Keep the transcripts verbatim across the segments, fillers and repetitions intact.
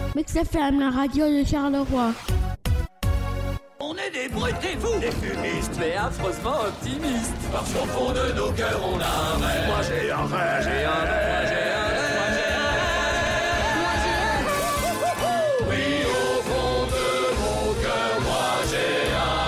Mix F M, la radio de Charleroi. On est des brutes et fous, des fumistes, mais affreusement optimistes. Parce qu'au fond de nos cœurs, on a un rêve. Moi j'ai un rêve, j'ai un rêve, j'ai un rêve, moi j'ai un rêve. Moi j'ai un rêve. Oui, au fond de mon cœur, moi j'ai un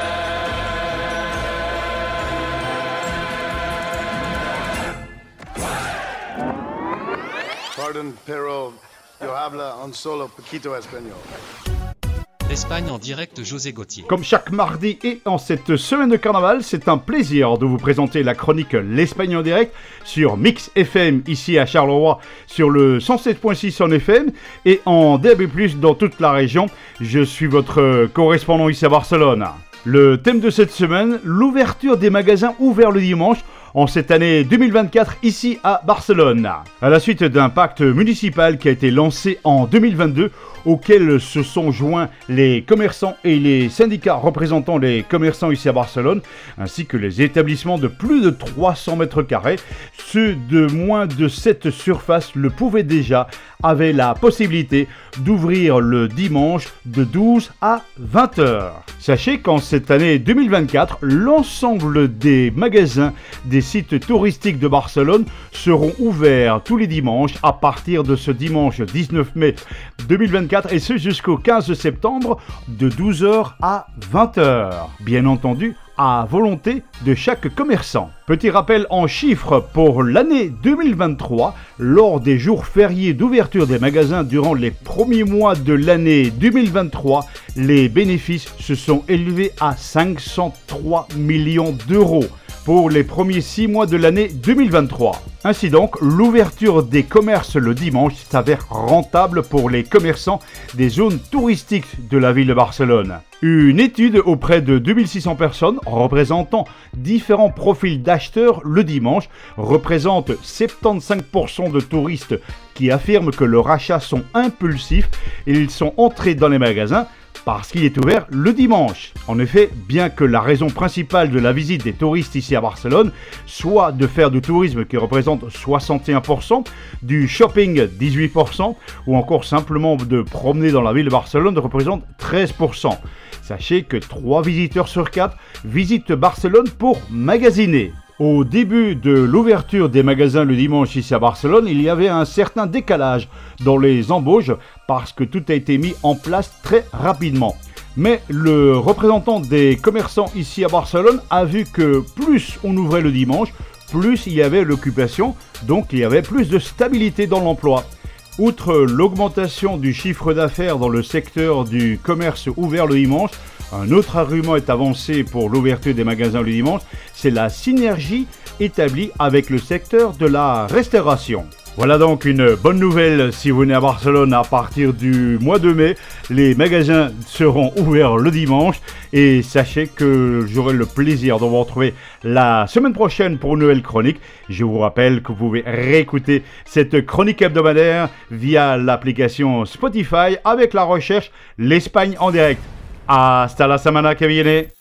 rêve. Pardon, pero yo habla un solo poquito español. L'Espagne en direct, José Gauthier. Comme chaque mardi et en cette semaine de carnaval, c'est un plaisir de vous présenter la chronique L'Espagne en direct sur Mix F M ici à Charleroi sur le cent sept virgule six en F M et en D A B plus, dans toute la région. Je suis votre correspondant ici à Barcelone. Le thème de cette semaine, l'ouverture des magasins ouverts le dimanche en cette année deux mille vingt-quatre ici à Barcelone. À la suite d'un pacte municipal qui a été lancé en deux mille vingt-deux, auquel se sont joints les commerçants et les syndicats représentant les commerçants ici à Barcelone, ainsi que les établissements de plus de trois cents mètres carrés. Ceux de moins de cette surface le pouvaient déjà, avaient la possibilité d'ouvrir le dimanche de douze à vingt heures. Sachez qu'en cette année deux mille vingt-quatre, l'ensemble des magasins des sites touristiques de Barcelone seront ouverts tous les dimanches à partir de ce dimanche dix-neuf mai deux mille vingt-quatre et ce jusqu'au quinze septembre de douze heures à vingt heures. Bien entendu, à volonté de chaque commerçant. Petit rappel en chiffres pour l'année deux mille vingt-trois, lors des jours fériés d'ouverture des magasins durant les premiers mois de l'année deux mille vingt-trois, les bénéfices se sont élevés à cinq cent trois millions d'euros pour les premiers six mois de l'année deux mille vingt-trois. Ainsi donc, l'ouverture des commerces le dimanche s'avère rentable pour les commerçants des zones touristiques de la ville de Barcelone. Une étude auprès de deux mille six cents personnes représentant différents profils d'acheteurs le dimanche représente soixante-quinze pour cent de touristes qui affirment que leurs achats sont impulsifs et ils sont entrés dans les magasins parce qu'il est ouvert le dimanche. En effet, bien que la raison principale de la visite des touristes ici à Barcelone soit de faire du tourisme qui représente soixante et un pour cent, du shopping dix-huit pour cent ou encore simplement de promener dans la ville de Barcelone représente treize pour cent. Sachez que trois visiteurs sur quatre visitent Barcelone pour magasiner. Au début de l'ouverture des magasins le dimanche ici à Barcelone, il y avait un certain décalage dans les embauches parce que tout a été mis en place très rapidement. Mais le représentant des commerçants ici à Barcelone a vu que plus on ouvrait le dimanche, plus il y avait l'occupation, donc il y avait plus de stabilité dans l'emploi. Outre l'augmentation du chiffre d'affaires dans le secteur du commerce ouvert le dimanche, un autre argument est avancé pour l'ouverture des magasins le dimanche, c'est la synergie établie avec le secteur de la restauration. Voilà donc une bonne nouvelle si vous venez à Barcelone à partir du mois de mai. Les magasins seront ouverts le dimanche et sachez que j'aurai le plaisir de vous retrouver la semaine prochaine pour une nouvelle chronique. Je vous rappelle que vous pouvez réécouter cette chronique hebdomadaire via l'application Spotify avec la recherche L'Espagne en direct. Hasta la semana que viene.